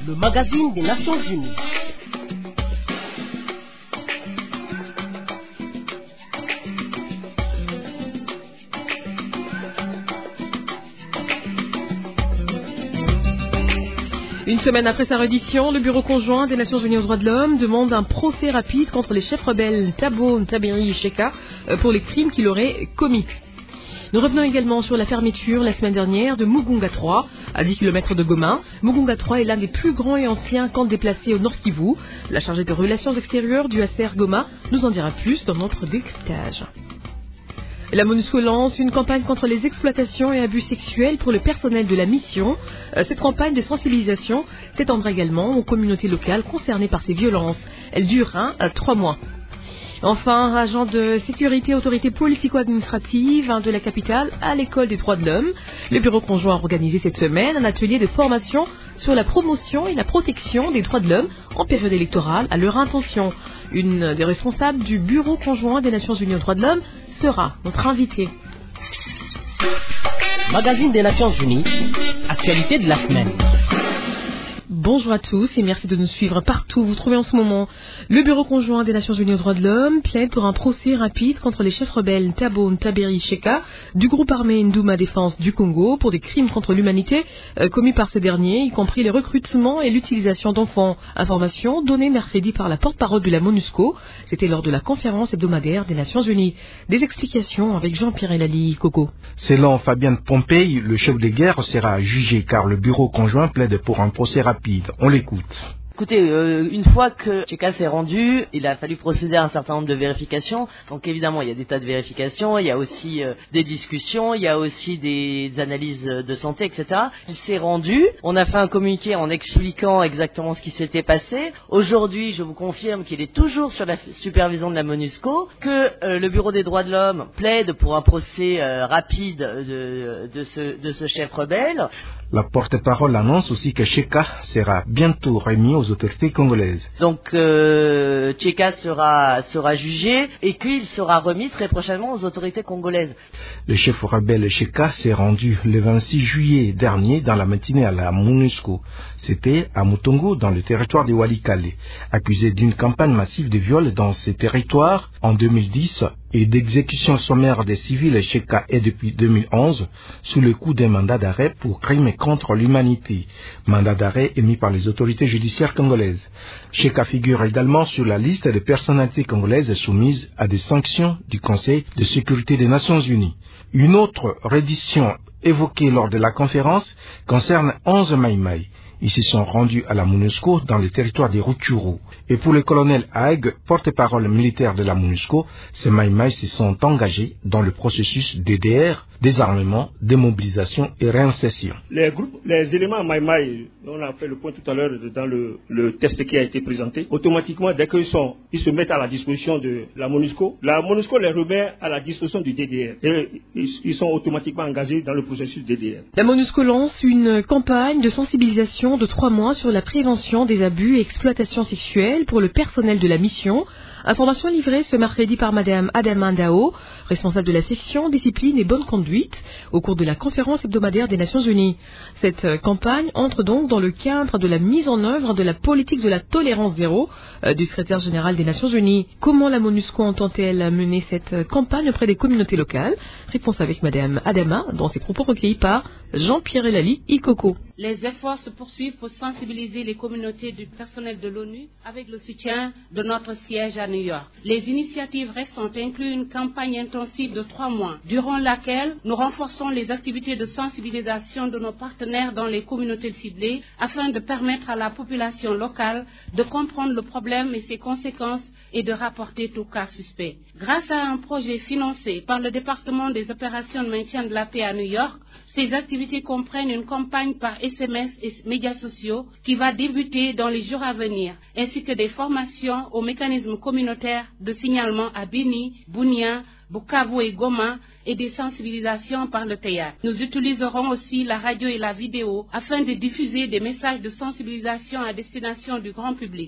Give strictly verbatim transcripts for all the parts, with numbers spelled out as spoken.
le magazine des Nations Unies. Une semaine après sa reddition, le Bureau conjoint des Nations Unies aux droits de l'homme demande un procès rapide contre les chefs rebelles Thabo Ntaberi et Sheka pour les crimes qu'il aurait commis. Nous revenons également sur la fermeture la semaine dernière de Mugunga trois, à dix kilomètres de Goma. Mugunga trois est l'un des plus grands et anciens camps déplacés au Nord Kivu. La chargée de relations extérieures du H C R Goma nous en dira plus dans notre décryptage. La MONUSCO lance une campagne contre les exploitations et abus sexuels pour le personnel de la mission. Cette campagne de sensibilisation s'étendra également aux communautés locales concernées par ces violences. Elle durera trois mois. Enfin, agent de sécurité, autorité politico-administrative de la capitale à l'école des droits de l'homme. Le Bureau conjoint a organisé cette semaine un atelier de formation sur la promotion et la protection des droits de l'homme en période électorale à leur intention. Une des responsables du Bureau conjoint des Nations Unies aux droits de l'homme sera notre invitée. Magazine des Nations Unies, actualité de la semaine. Bonjour à tous et merci de nous suivre partout où vous trouvez en ce moment. Le Bureau conjoint des Nations Unies aux droits de l'homme plaide pour un procès rapide contre les chefs rebelles Thabo Ntaberi Sheka du groupe armé Nduma Défense du Congo pour des crimes contre l'humanité euh, commis par ce dernier, y compris les recrutements et l'utilisation d'enfants. Information donnée mercredi par la porte-parole de la MONUSCO. C'était lors de la conférence hebdomadaire des Nations Unies. Des explications avec Jean-Pierre Elali Coco. Selon Fabien Pompey, le chef de guerre sera jugé car le Bureau conjoint plaide pour un procès rapide. On l'écoute. Écoutez, euh, une fois que Sheka s'est rendu, il a fallu procéder à un certain nombre de vérifications. Donc évidemment, il y a des tas de vérifications, il y a aussi euh, des discussions, il y a aussi des analyses de santé, et cetera. Il s'est rendu, on a fait un communiqué en expliquant exactement ce qui s'était passé. Aujourd'hui, je vous confirme qu'il est toujours sur la supervision de la MONUSCO, que euh, le Bureau des droits de l'homme plaide pour un procès euh, rapide de, de, ce, de ce chef rebelle. La porte-parole annonce aussi que Sheka sera bientôt remis aux autorités congolaises. Donc euh, Sheka sera, sera jugé et qu'il sera remis très prochainement aux autorités congolaises. Le chef rebelle Sheka s'est rendu le vingt-six juillet dernier dans la matinée à la MONUSCO. C'était à Mutongo, dans le territoire de Walikale. Accusé d'une campagne massive de viols dans ces territoires en deux mille dix et d'exécution sommaire des civils, Sheka est depuis deux mille onze sous le coup d'un mandat d'arrêt pour crimes contre l'humanité. Mandat d'arrêt émis par les autorités judiciaires congolaises. Sheka figure également sur la liste des personnalités congolaises soumises à des sanctions du Conseil de sécurité des Nations Unies. Une autre reddition évoquée lors de la conférence concerne onze Maïmaï. Ils se sont rendus à la MONUSCO dans le territoire des Rutshuru. Et pour le colonel Haig, porte-parole militaire de la MONUSCO, ces Maïmaï se sont engagés dans le processus D D R, désarmement, démobilisation et réinsertion. Les groupes, les éléments Maïmaï, on a fait le point tout à l'heure dans le, le test qui a été présenté, automatiquement, dès qu'ils sont, ils se mettent à la disposition de la MONUSCO, la MONUSCO les remet à la disposition du D D R. Et ils, ils sont automatiquement engagés dans le processus D D R. La MONUSCO lance une campagne de sensibilisation de trois mois sur la prévention des abus et exploitations sexuelles pour le personnel de la mission. Information livrée ce mercredi par Madame Adama Ndao, responsable de la section discipline et bonne conduite, au cours de la conférence hebdomadaire des Nations Unies. Cette campagne entre donc dans le cadre de la mise en œuvre de la politique de la tolérance zéro euh, du secrétaire général des Nations Unies. Comment la MONUSCO entend-elle mener cette campagne auprès des communautés locales? Réponse avec Madame Adama, dans ses propos recueillis par Jean-Pierre Elali Ikoko. Les efforts se poursuivent pour sensibiliser les communautés du personnel de l'ONU avec le soutien de notre siège à New York. Les initiatives récentes incluent une campagne intensive de trois mois, durant laquelle nous renforçons les activités de sensibilisation de nos partenaires dans les communautés ciblées afin de permettre à la population locale de comprendre le problème et ses conséquences et de rapporter tout cas suspect. Grâce à un projet financé par le département des opérations de maintien de la paix à New York, ces activités comprennent une campagne par S M S et médias sociaux qui va débuter dans les jours à venir, ainsi que des formations aux mécanismes communautaires de signalement à Beni, Bunia, Bukavu et Goma et des sensibilisations par le théâtre. Nous utiliserons aussi la radio et la vidéo afin de diffuser des messages de sensibilisation à destination du grand public.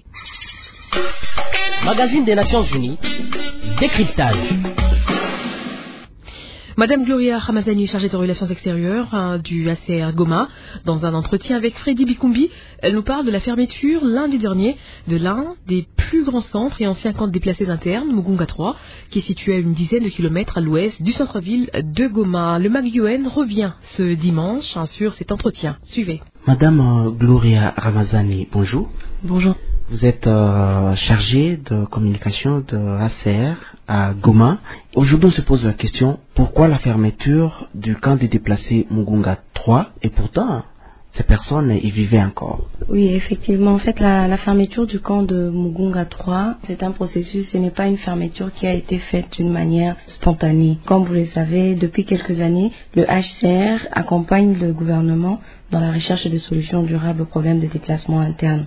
Magazine des Nations Unies, décryptage. Madame Gloria Ramazani est chargée de relations extérieures hein, du A C R Goma. Dans un entretien avec Freddy Bikumbi, elle nous parle de la fermeture lundi dernier de l'un des plus grands centres et anciens camps de déplacés internes, Mugunga trois, qui est situé à une dizaine de kilomètres à l'ouest du centre-ville de Goma. Le Mag U N revient ce dimanche hein, sur cet entretien. Suivez. Madame Gloria Ramazani, bonjour. Bonjour. Vous êtes euh, chargée de communication de A C R à Goma. Aujourd'hui, on se pose la question, pourquoi la fermeture du camp des déplacés Mugunga trois? Et pourtant, ces personnes y vivaient encore. Oui, effectivement. En fait, la, la fermeture du camp de Mugunga trois, c'est un processus, ce n'est pas une fermeture qui a été faite d'une manière spontanée. Comme vous le savez, depuis quelques années, le H C R accompagne le gouvernement dans la recherche de solutions durables aux problèmes de déplacement interne.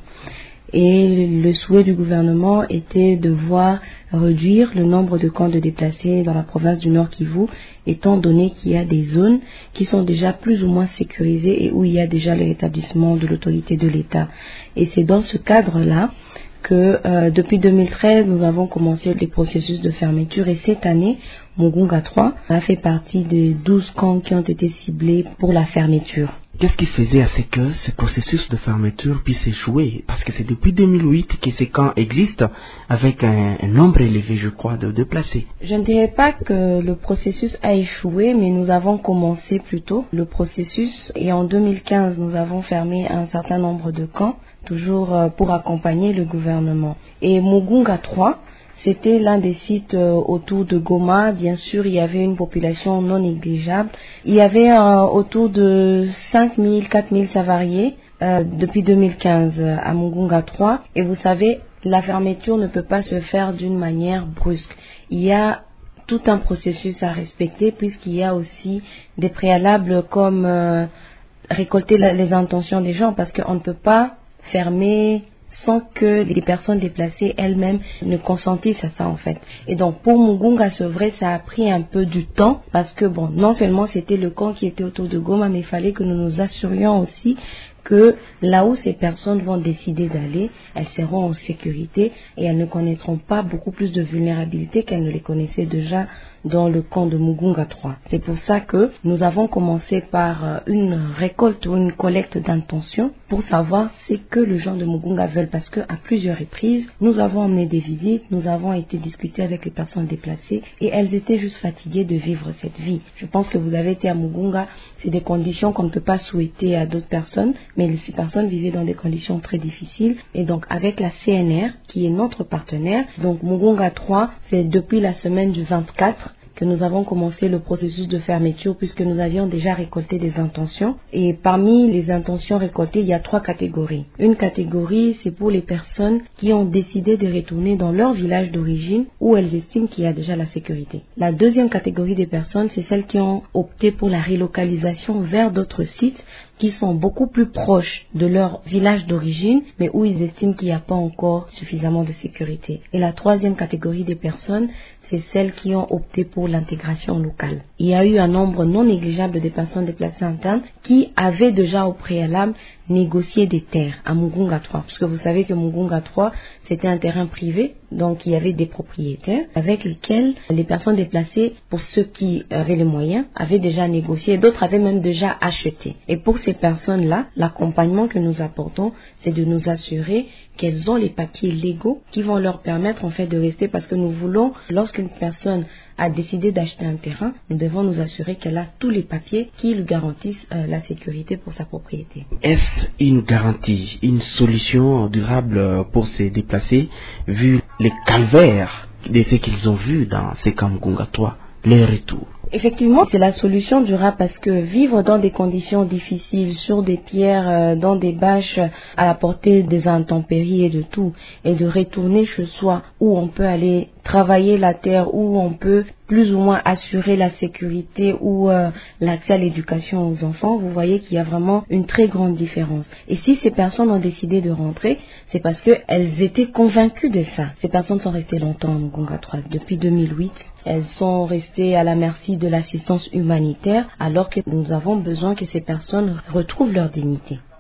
Et le souhait du gouvernement était de voir réduire le nombre de camps de déplacés dans la province du Nord Kivu, étant donné qu'il y a des zones qui sont déjà plus ou moins sécurisées et où il y a déjà le rétablissement de l'autorité de l'État. Et c'est dans ce cadre-là que euh, depuis deux mille treize, nous avons commencé les processus de fermeture et cette année, Mugunga trois a fait partie des douze camps qui ont été ciblés pour la fermeture. Qu'est-ce qui faisait à ce que ce processus de fermeture puisse échouer? Parce que c'est depuis deux mille huit que ces camps existent avec un, un nombre élevé, je crois, de déplacés. Je ne dirais pas que le processus a échoué, mais nous avons commencé plutôt le processus et en deux mille quinze, nous avons fermé un certain nombre de camps, toujours pour accompagner le gouvernement. Et Mugunga trois, c'était l'un des sites euh, autour de Goma. Bien sûr, il y avait une population non négligeable. Il y avait euh, autour de cinq mille, quatre mille salariés euh, depuis deux mille quinze euh, à Mugunga trois. Et vous savez, la fermeture ne peut pas se faire d'une manière brusque. Il y a tout un processus à respecter puisqu'il y a aussi des préalables comme euh, récolter la, les intentions des gens parce qu'on ne peut pas fermer sans que les personnes déplacées elles-mêmes ne consentissent à ça en fait. Et donc pour Mugunga, c'est vrai, ça a pris un peu du temps parce que bon, non seulement c'était le camp qui était autour de Goma, mais il fallait que nous nous assurions aussi que là où ces personnes vont décider d'aller, elles seront en sécurité et elles ne connaîtront pas beaucoup plus de vulnérabilité qu'elles ne les connaissaient déjà dans le camp de Mugunga trois. C'est pour ça que nous avons commencé par une récolte ou une collecte d'intentions pour savoir ce que les gens de Mugunga veulent parce que à plusieurs reprises, nous avons emmené des visites, nous avons été discuter avec les personnes déplacées et elles étaient juste fatiguées de vivre cette vie. Je pense que vous avez été à Mugunga, c'est des conditions qu'on ne peut pas souhaiter à d'autres personnes, mais ces personnes vivaient dans des conditions très difficiles et donc avec la C N R qui est notre partenaire, donc Mugunga trois, c'est depuis la semaine du vingt-quatre que nous avons commencé le processus de fermeture puisque nous avions déjà récolté des intentions. Et parmi les intentions récoltées, il y a trois catégories. Une catégorie, c'est pour les personnes qui ont décidé de retourner dans leur village d'origine où elles estiment qu'il y a déjà la sécurité. La deuxième catégorie des personnes, c'est celles qui ont opté pour la relocalisation vers d'autres sites qui sont beaucoup plus proches de leur village d'origine, mais où ils estiment qu'il n'y a pas encore suffisamment de sécurité. Et la troisième catégorie des personnes, c'est celles qui ont opté pour l'intégration locale. Il y a eu un nombre non négligeable de personnes déplacées internes qui avaient déjà au préalable négocié des terres à Mugunga trois. Parce que vous savez que Mugunga trois, c'était un terrain privé, donc il y avait des propriétaires avec lesquels les personnes déplacées, pour ceux qui avaient les moyens, avaient déjà négocié, d'autres avaient même déjà acheté. Et pour ces personnes-là, l'accompagnement que nous apportons, c'est de nous assurer qu'elles ont les papiers légaux qui vont leur permettre en fait de rester parce que nous voulons, lorsqu'une personne a décidé d'acheter un terrain, nous devons nous assurer qu'elle a tous les papiers qui lui garantissent euh, la sécurité pour sa propriété. Est-ce une garantie, une solution durable pour ces déplacés vu les calvaires de ce qu'ils ont vu dans ces camps Mugunga trois, les retours? Effectivement, c'est la solution durable parce que vivre dans des conditions difficiles, sur des pierres, euh, dans des bâches, à la portée des intempéries et de tout, et de retourner chez soi où on peut aller travailler la terre, où on peut plus ou moins assurer la sécurité ou euh, l'accès à l'éducation aux enfants, vous voyez qu'il y a vraiment une très grande différence. Et si ces personnes ont décidé de rentrer, c'est parce qu'elles étaient convaincues de ça. Ces personnes sont restées longtemps à Mugunga trois, depuis deux mille huit. Elles sont restées à la merci de l'assistance humanitaire alors que nous avons besoin que ces personnes retrouvent leur dignité.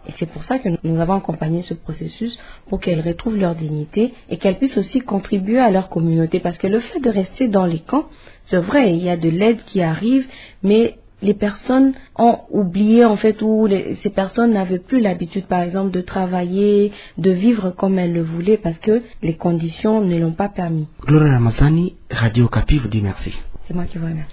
Et c'est pour ça que nous avons accompagné ce processus pour qu'elles retrouvent leur dignité et qu'elles puissent aussi contribuer à leur communauté. Parce que le fait de rester dans les camps, c'est vrai, il y a de l'aide qui arrive, mais les personnes ont oublié en fait, ou les, ces personnes n'avaient plus l'habitude par exemple de travailler, de vivre comme elles le voulaient parce que les conditions ne l'ont pas permis. Gloria Ramazani, Radio Okapi vous dit merci. C'est moi qui vous remercie.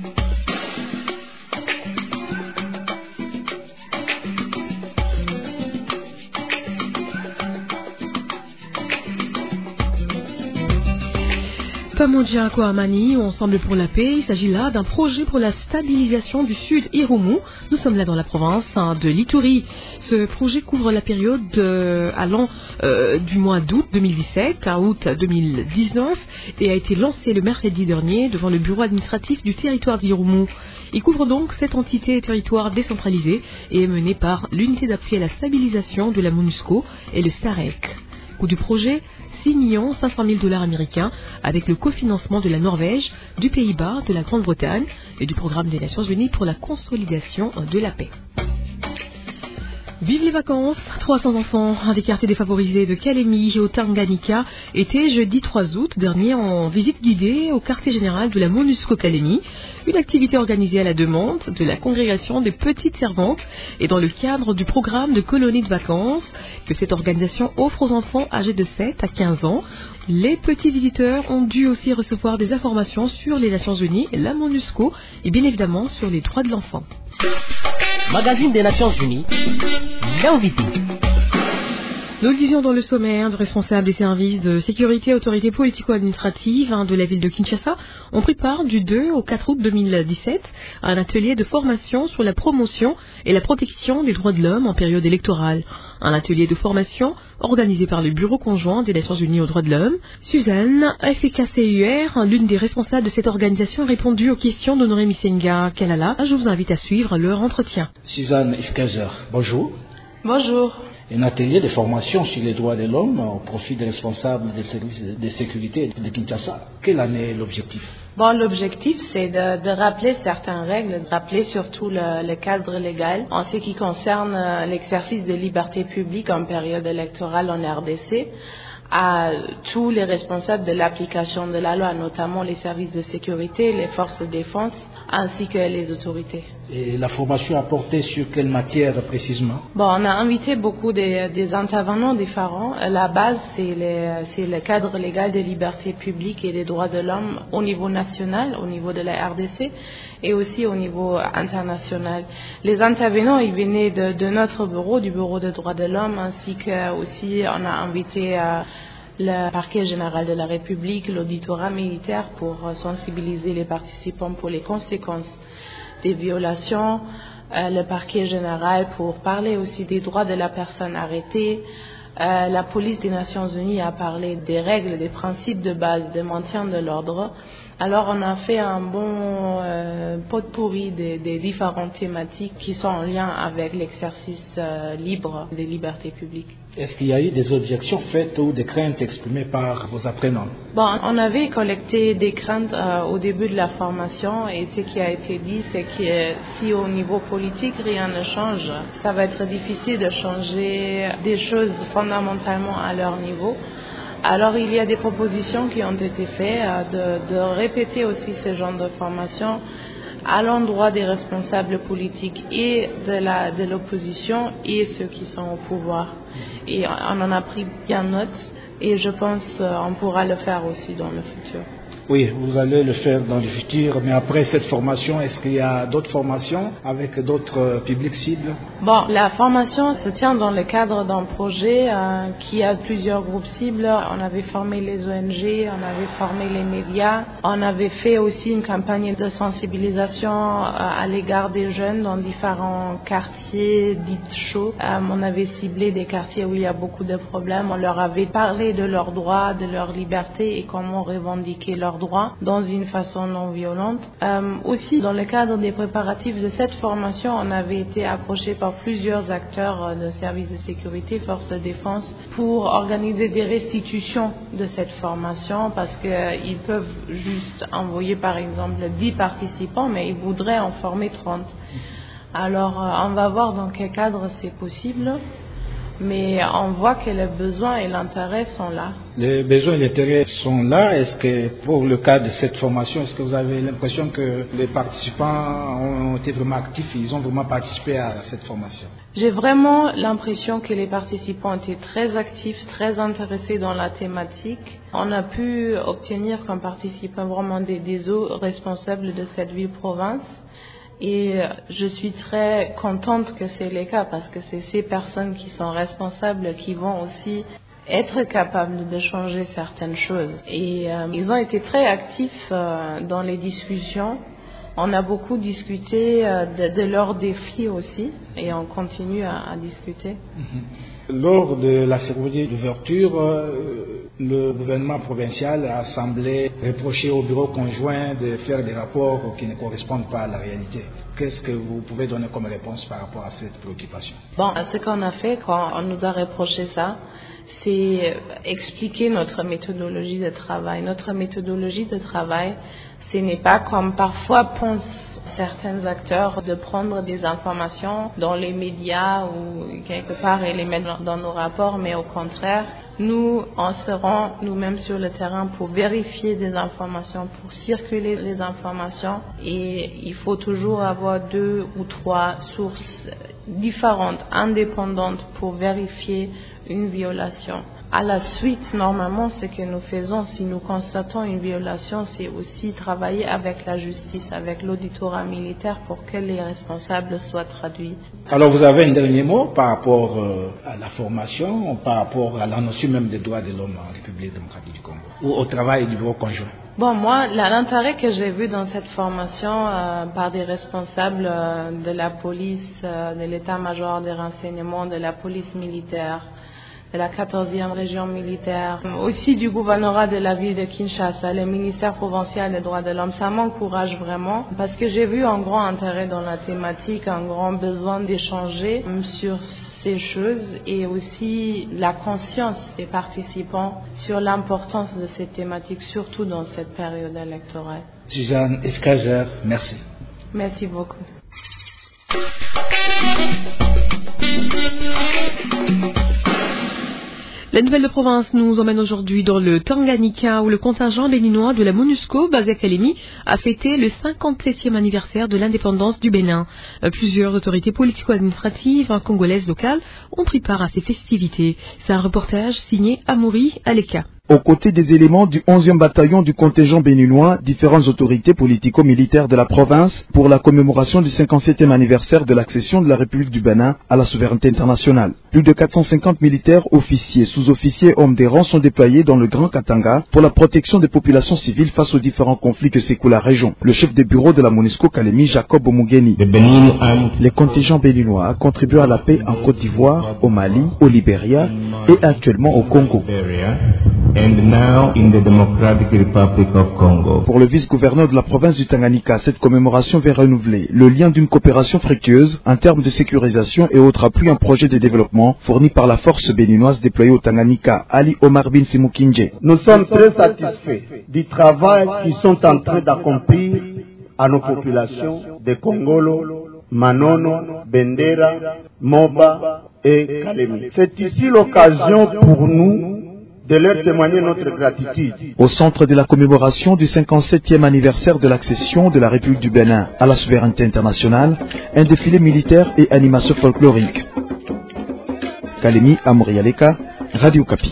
Pamoja Kouamani, Ensemble pour la paix, il s'agit là d'un projet pour la stabilisation du sud Irumu. Nous sommes là dans la province hein, de l'Ituri. Ce projet couvre la période euh, allant euh, du mois d'août deux mille dix-sept à août deux mille dix-neuf et a été lancé le mercredi dernier devant le bureau administratif du territoire d'Irumu. Il couvre donc cette entité territoire décentralisée et est mené par l'unité d'appui à la stabilisation de la MONUSCO et le SAREC. Coût du projet, six millions cinq cent mille dollars américains avec le cofinancement de la Norvège, du Pays-Bas, de la Grande-Bretagne et du programme des Nations Unies pour la consolidation de la paix. Vive les vacances! trois cents enfants des quartiers défavorisés de Kalemi et au Tanganyika étaient jeudi trois août dernier en visite guidée au quartier général de la MONUSCO Kalemi, une activité organisée à la demande de la congrégation des petites servantes et dans le cadre du programme de colonies de vacances que cette organisation offre aux enfants âgés de sept à quinze ans. Les petits visiteurs ont dû aussi recevoir des informations sur les Nations Unies, la MONUSCO et bien évidemment sur les droits de l'enfant. Magazine des Nations Unies, l'invité. Nous le disions dans le sommaire, de responsables des services de sécurité et autorités politico-administratives hein, de la ville de Kinshasa ont pris part du deux au quatre août deux mille dix-sept à un atelier de formation sur la promotion et la protection des droits de l'homme en période électorale. Un atelier de formation organisé par le Bureau conjoint des Nations Unies aux droits de l'homme. Suzanne, F K C U R, l'une des responsables de cette organisation, a répondu aux questions d'Honoré Misenga Kalala. Je vous invite à suivre leur entretien. Suzanne F K C U R, bonjour. Bonjour. Un atelier de formation sur les droits de l'homme au profit des responsables des services de sécurité de Kinshasa. Quel en est l'objectif? Bon, l'objectif, c'est de, de rappeler certaines règles, de rappeler surtout le, le cadre légal en ce qui concerne l'exercice des libertés publiques en période électorale en R D C à tous les responsables de l'application de la loi, notamment les services de sécurité, les forces de défense, ainsi que les autorités. Et la formation a porté sur quelle matière précisément? Bon, on a invité beaucoup des, des intervenants différents. La base, c'est, les, c'est le cadre légal des libertés publiques et des droits de l'homme au niveau national, au niveau de la R D C, et aussi au niveau international. Les intervenants, ils venaient de, de notre bureau, du bureau des droits de l'homme, ainsi que aussi on a invité euh, le parquet général de la République, l'auditorat militaire pour sensibiliser les participants pour les conséquences des violations, euh, le parquet général pour parler aussi des droits de la personne arrêtée. Euh, la police des Nations Unies a parlé des règles, des principes de base de maintien de l'ordre. Alors on a fait un bon euh, pot-pourri des, des différentes thématiques qui sont en lien avec l'exercice euh, libre des libertés publiques. Est-ce qu'il y a eu des objections faites ou des craintes exprimées par vos apprenants? Bon, on avait collecté des craintes euh, au début de la formation et ce qui a été dit, c'est que si au niveau politique rien ne change, ça va être difficile de changer des choses fondamentalement à leur niveau. Alors il y a des propositions qui ont été faites euh, de, de répéter aussi ce genre de formation à l'endroit des responsables politiques et de, la, de l'opposition et ceux qui sont au pouvoir. Et on en a pris bien note et je pense qu'on pourra le faire aussi dans le futur. Oui, vous allez le faire dans le futur, mais après cette formation, est-ce qu'il y a d'autres formations avec d'autres publics cibles? Bon, la formation se tient dans le cadre d'un projet euh, qui a plusieurs groupes cibles. On avait formé les O N G, on avait formé les médias, on avait fait aussi une campagne de sensibilisation euh, à l'égard des jeunes dans différents quartiers dits chauds. Euh, on avait ciblé des quartiers où il y a beaucoup de problèmes. On leur avait parlé de leurs droits, de leurs libertés et comment revendiquer leurs droits dans une façon non violente. Euh, aussi, dans le cadre des préparatifs de cette formation, on avait été approché par plusieurs acteurs de services de sécurité, forces de défense, pour organiser des restitutions de cette formation parce qu'ils peuvent juste envoyer par exemple dix participants, mais ils voudraient en former trente. Alors, euh, on va voir dans quel cadre c'est possible, mais on voit que les besoins et l'intérêt sont là. Les besoins et l'intérêt sont là. Est-ce que pour le cas de cette formation, est-ce que vous avez l'impression que les participants ont été vraiment actifs, ils ont vraiment participé à cette formation? J'ai vraiment l'impression que les participants étaient très actifs, très intéressés dans la thématique. On a pu obtenir comme participants vraiment des, des hauts responsables de cette ville-province. Et je suis très contente que c'est le cas parce que c'est ces personnes qui sont responsables qui vont aussi être capables de changer certaines choses. Et euh, ils ont été très actifs euh, dans les discussions. On a beaucoup discuté euh, de, de leurs défis aussi et on continue à, à discuter. Mm-hmm. Lors de la cérémonie d'ouverture, euh, le gouvernement provincial a semblé reprocher au bureau conjoint de faire des rapports qui ne correspondent pas à la réalité. Qu'est-ce que vous pouvez donner comme réponse par rapport à cette préoccupation? Bon, ce qu'on a fait quand on nous a reproché ça, c'est expliquer notre méthodologie de travail. Notre méthodologie de travail, ce n'est pas comme parfois pensent certains acteurs de prendre des informations dans les médias ou quelque part et les mettre dans nos rapports, mais au contraire, nous, on se rend nous-mêmes sur le terrain pour vérifier des informations, pour circuler les informations et il faut toujours avoir deux ou trois sources différentes, indépendantes pour vérifier une violation. À la suite, normalement, ce que nous faisons, si nous constatons une violation, c'est aussi travailler avec la justice, avec l'auditorat militaire pour que les responsables soient traduits. Alors, vous avez un dernier mot par rapport euh, à la formation, par rapport à la notion même des droits de l'homme en République démocratique du Congo, ou au travail du bureau conjoint? Bon, moi, l'intérêt que j'ai vu dans cette formation euh, par des responsables euh, de la police, euh, de l'état-major des renseignements, de la police militaire, de la quatorzième région militaire, aussi du gouvernorat de la ville de Kinshasa, le ministère provincial des droits de l'homme, ça m'encourage vraiment parce que j'ai vu un grand intérêt dans la thématique, un grand besoin d'échanger sur ces choses et aussi la conscience des participants sur l'importance de cette thématique, surtout dans cette période électorale. Suzanne Escager, merci. Merci beaucoup. La nouvelle de province nous emmène aujourd'hui dans le Tanganyika où le contingent béninois de la MONUSCO, basé à Kalemi, a fêté le cinquante-septième anniversaire de l'indépendance du Bénin. Plusieurs autorités politico-administratives congolaises locales ont pris part à ces festivités. C'est un reportage signé Amaury Aleka. Aux côtés des éléments du onzième bataillon du contingent béninois, différentes autorités politico-militaires de la province pour la commémoration du cinquante-septième anniversaire de l'accession de la République du Bénin à la souveraineté internationale. Plus de quatre cent cinquante militaires, officiers, sous-officiers, hommes des rangs sont déployés dans le Grand Katanga pour la protection des populations civiles face aux différents conflits que secoue la région. Le chef des bureaux de la MONUSCO Kalemi, Jacob Omugeni. Les contingents béninois contribuent à la paix en Côte d'Ivoire, au Mali, au Libéria et actuellement au Congo. And now in the Democratic Republic of Congo. Pour le vice-gouverneur de la province du Tanganyika, cette commémoration vient renouveler le lien d'une coopération fructueuse en termes de sécurisation et autres appuis en projet de développement fournis par la force béninoise déployée au Tanganyika, Ali Omar Bin Simukinje. Nous sommes très satisfaits du travail qu'ils sont en train d'accomplir à nos populations de Congolo, Manono, Bendera, Moba et Kalemi. C'est ici l'occasion pour nous de leur témoigner notre gratitude. Au centre de la commémoration du cinquante-septième anniversaire de l'accession de la République du Bénin à la souveraineté internationale, un défilé militaire et animation folklorique. Kalemi, Amaury Aleka, Radio Kapi.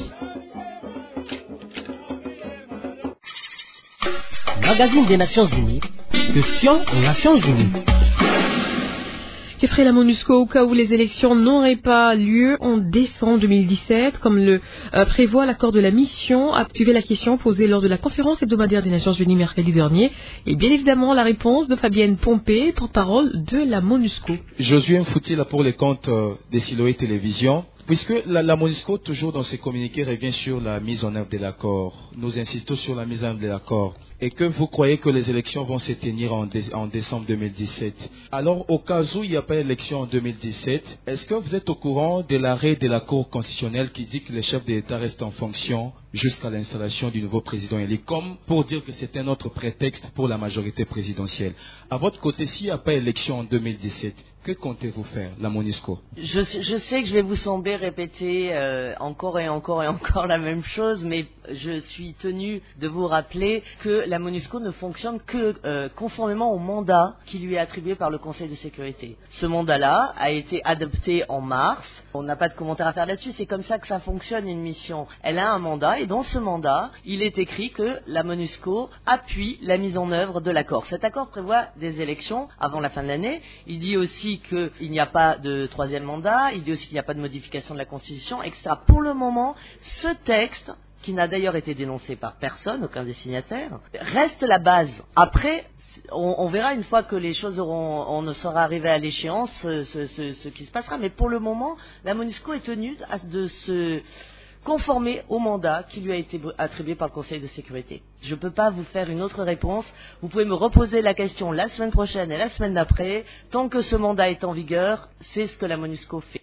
Magazine des Nations Unies, question aux Nations Unies. Que ferait la MONUSCO au cas où les élections n'auraient pas lieu en décembre deux mille dix-sept, comme le euh, prévoit l'accord de la mission? Activer la question posée lors de la conférence hebdomadaire des Nations Unies mercredi dernier. Et bien évidemment, la réponse de Fabienne Pompé, porte-parole de la MONUSCO. Josué Mfouti, là pour les comptes euh, des Siloé Télévision. Puisque la, la MONUSCO, toujours dans ses communiqués, revient sur la mise en œuvre de l'accord. Nous insistons sur la mise en œuvre de l'accord. Et que vous croyez que les élections vont se tenir en, dé, en décembre deux mille dix-sept. Alors, au cas où il n'y a pas d'élection en deux mille dix-sept, est-ce que vous êtes au courant de l'arrêt de la Cour constitutionnelle qui dit que les chefs de l'État restent en fonction jusqu'à l'installation du nouveau président élu, comme pour dire que c'est un autre prétexte pour la majorité présidentielle. À votre côté, s'il n'y a pas élection en deux mille dix-sept, que comptez-vous faire, la MONUSCO? je, je sais que je vais vous sembler répéter euh, encore et encore et encore la même chose, mais je suis tenu de vous rappeler que la MONUSCO ne fonctionne que euh, conformément au mandat qui lui est attribué par le Conseil de sécurité. Ce mandat-là a été adopté en mars. On n'a pas de commentaire à faire là-dessus. C'est comme ça que ça fonctionne, une mission. Elle a un mandat et dans ce mandat, il est écrit que la MONUSCO appuie la mise en œuvre de l'accord. Cet accord prévoit des élections avant la fin de l'année. Il dit aussi qu'il n'y a pas de troisième mandat. Il dit aussi qu'il n'y a pas de modification de la Constitution, et cetera. Pour le moment, ce texte, qui n'a d'ailleurs été dénoncé par personne, aucun des signataires, reste la base. Après, on, on verra une fois que les choses auront, on sera arrivé à l'échéance, ce, ce, ce, ce qui se passera. Mais pour le moment, la MONUSCO est tenue de se conformer au mandat qui lui a été attribué par le Conseil de sécurité. Je ne peux pas vous faire une autre réponse. Vous pouvez me reposer la question la semaine prochaine et la semaine d'après. Tant que ce mandat est en vigueur, c'est ce que la MONUSCO fait.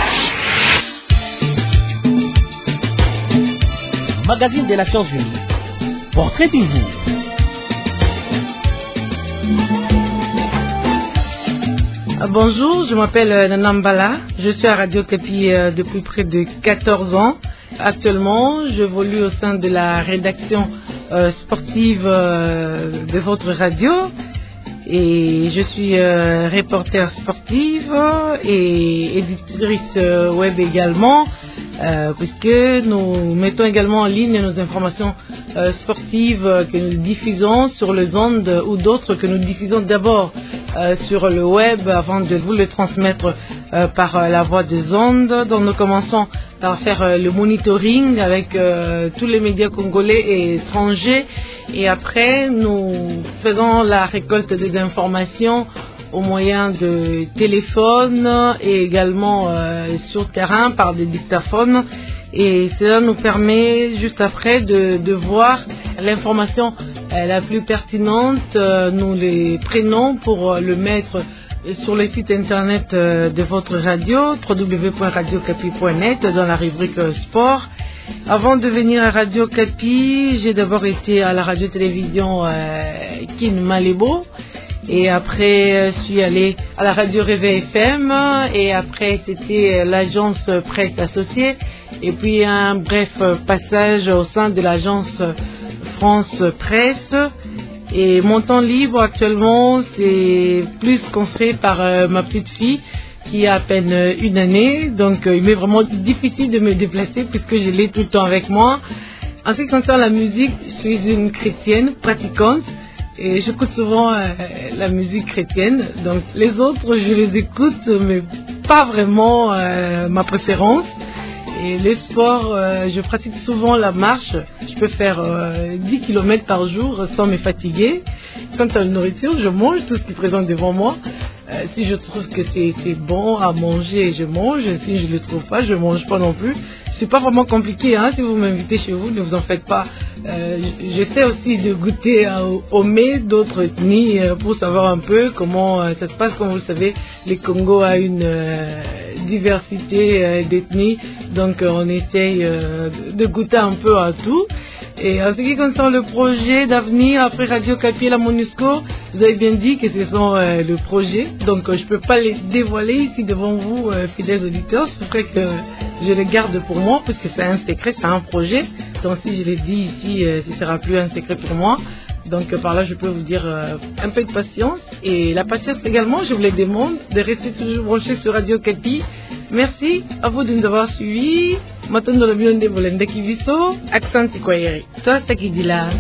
Magazine des Nations Unies. Portrait du jour. Bonjour, je m'appelle Nana Mbala. Je suis à Radio Kapi euh, depuis près de quatorze ans. Actuellement, j'évolue au sein de la rédaction euh, sportive euh, de votre radio. Et je suis euh, reporter sportive et éditrice euh, web également, euh, puisque nous mettons également en ligne nos informations euh, sportives euh, que nous diffusons sur les ondes ou d'autres que nous diffusons d'abord euh, sur le web avant de vous le transmettre euh, par euh, la voie des ondes. Donc nous commençons par faire euh, le monitoring avec euh, tous les médias congolais et étrangers. Et après, nous faisons la récolte des informations au moyen de téléphones et également euh, sur terrain par des dictaphones. Et cela nous permet juste après de, de voir l'information euh, la plus pertinente. Euh, nous les prenons pour euh, le mettre sur le site internet euh, de votre radio, w w w point radio kapi point net, dans la rubrique euh, sport. Avant de venir à Radio Kapi, j'ai d'abord été à la radio-télévision euh, Kin Malebo. Et après, je suis allée à la radio Réveil F M. Et après, c'était l'agence Presse Associée. Et puis, un bref passage au sein de l'agence France Presse. Et mon temps libre actuellement, c'est plus construit par euh, ma petite fille, qui a à peine une année, donc euh, il m'est vraiment difficile de me déplacer puisque je l'ai tout le temps avec moi. En ce qui concerne la musique, je suis une chrétienne pratiquante et j'écoute souvent euh, la musique chrétienne. Donc les autres, je les écoute, mais pas vraiment euh, ma préférence. Et les sports, euh, je pratique souvent la marche. Je peux faire euh, dix kilomètres par jour sans me fatiguer. Quant à la nourriture, je mange tout ce qui est présent devant moi. Euh, si je trouve que c'est, c'est bon à manger, je mange. Si je ne le trouve pas, je ne mange pas non plus. C'est pas vraiment compliqué, hein. Si vous m'invitez chez vous, ne vous en faites pas. Euh, j'essaie aussi de goûter euh, au mets d'autres ethnies euh, pour savoir un peu comment euh, ça se passe. Comme vous le savez, le Congo a une euh, diversité euh, d'ethnies, donc euh, on essaye euh, de goûter un peu à tout. Et en ce qui concerne le projet d'avenir après Radio Kapi et la MONUSCO, vous avez bien dit que ce sont euh, le projet, donc euh, je ne peux pas les dévoiler ici devant vous, euh, fidèles auditeurs. C'est vrai que je les garde pour moi, parce que c'est un secret, c'est un projet. Donc si je les dis ici, euh, ce ne sera plus un secret pour moi. Donc euh, par là, je peux vous dire euh, un peu de patience. Et la patience également, je vous les demande de rester toujours branchés sur Radio Kapi. Merci à vous de nous avoir suivis. Matondo le bionde volende kiviso, accent kwayeri. Toi, c'est qui dit là.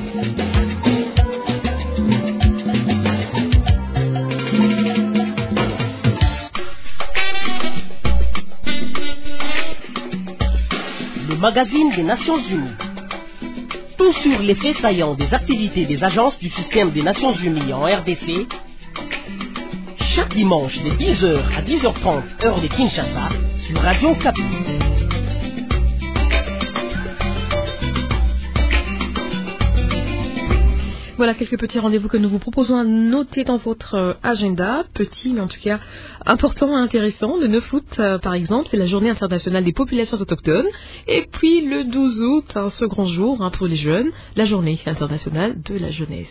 Le magazine des Nations Unies. Tout sur les faits saillants des activités des agences du système des Nations Unies en R D C. Chaque dimanche de dix heures à dix heures trente, heure de Kinshasa, sur Radio Kapi. Voilà quelques petits rendez-vous que nous vous proposons à noter dans votre agenda. Petit, mais en tout cas important et intéressant. Le neuf août, euh, par exemple, c'est la journée internationale des populations autochtones. Et puis le douze août, un second jour hein, pour les jeunes, la journée internationale de la jeunesse.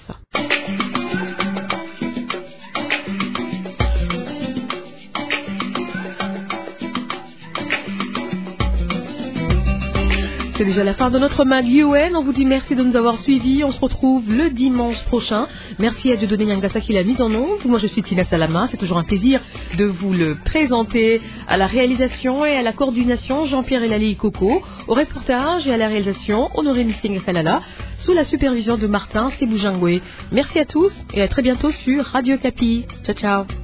C'est déjà la fin de notre mag U N. On vous dit merci de nous avoir suivis. On se retrouve le dimanche prochain. Merci à Dieudonné Nyangasa qui l'a mise en onde. Moi, je suis Tina Salama. C'est toujours un plaisir de vous le présenter. À la réalisation et à la coordination, Jean-Pierre Elali Coco. Au reportage et à la réalisation, Honoré Missinga Falala. Sous la supervision de Martin Seboujangwe. Merci à tous et à très bientôt sur Radio Kapi. Ciao, ciao.